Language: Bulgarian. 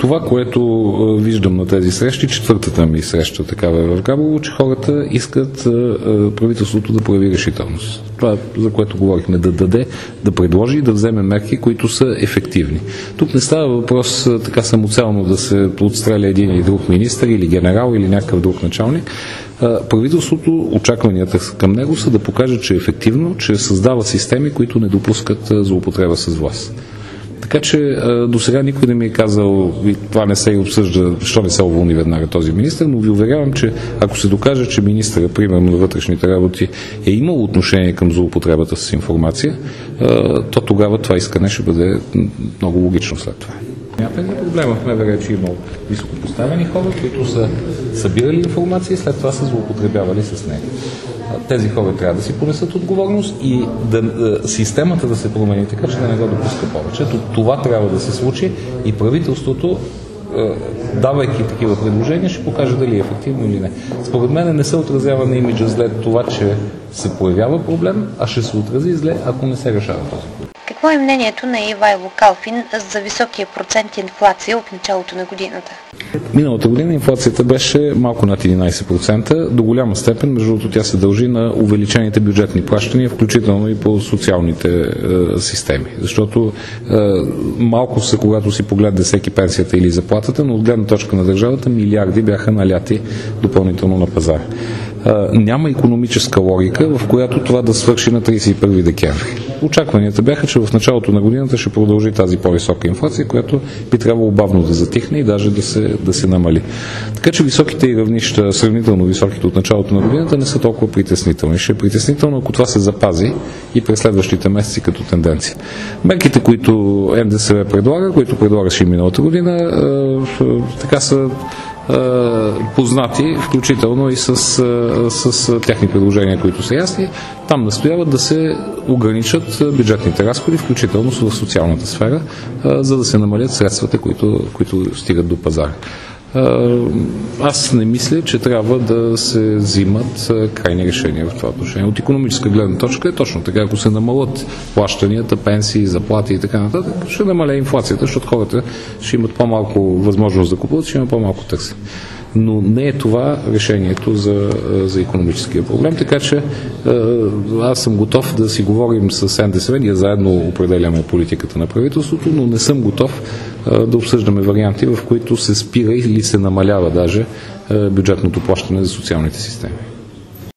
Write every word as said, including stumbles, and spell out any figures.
това, което виждам на тези срещи, четвъртата ми среща такава в Габрово, че хората искат правителството да прояви решителност. Това, за което говорихме, да даде, да предложи и да вземе мерки, които са ефективни. Тук не става въпрос така самоцелно да се отстреля един или друг министър или генерал или някакъв друг началник. Правителството, очакванията към него са да покаже, че е ефективно, че създава системи, които не допускат злоупотреба с власт. Така че до сега никой не ми е казал, и това не се и обсъжда, защо не се уволни веднага този министър, но ви уверявам, че ако се докаже, че министъра, примерно на вътрешните работи, е имал отношение към злоупотребата с информация, то тогава това искане ще бъде много логично след това. Смятам ли проблема в МВР, че имал високопоставени хора, които са събирали информация и след това са злоупотребявали с нея. Тези хора трябва да си понесат отговорност и да, да, системата да се промени така, че да не го допуска повече. Това трябва да се случи и правителството, давайки такива предложения, ще покаже дали е ефективно или не. Според мен не се отразява на имиджа зле това, че се появява проблем, а ще се отрази зле, ако не се решава този проблем. Какво е мнението на Ивайло Калфин за високия процент инфлация от началото на годината? Миналата година инфлацията беше малко над единайсет процента. До голяма степен, между другото, тя се дължи на увеличените бюджетни плащания, включително и по социалните е, системи. Защото е, малко са, когато си погледне всеки пенсията или заплатата, но от гледна точка на държавата милиарди бяха наляти допълнително на пазара. Няма икономическа логика, в която това да свърши на трийсет и първи декември. Очакванията бяха, че в началото на годината ще продължи тази по-висока инфлация, която би трябвало бавно да затихне и даже да се, да се намали. Така че високите и равнища, сравнително високите от началото на годината, не са толкова притеснителни. Ще е притеснително, ако това се запази и през следващите месеци като тенденция. Мерките, които НДСВ предлага, които предлагаше и миналата година, така са познати, включително и с, с тяхни предложения, които са ясни. Там настояват да се ограничат бюджетните разходи, включително в социалната сфера, за да се намалят средствата, които, които стигат до пазара. Аз не мисля, че трябва да се взимат крайни решения в това отношение. От икономическа гледна точка е точно така. Ако се намалят плащанията, пенсии, заплати и така нататък, ще намаля инфлацията, защото хората ще имат по-малко възможност да купуват, ще имат по-малко търсене. Но не е това решението за, за икономическия проблем, така че аз съм готов да си говорим с НДСВ, ние заедно определяме политиката на правителството, но не съм готов да обсъждаме варианти, в които се спира или се намалява даже бюджетното плащане за социалните системи.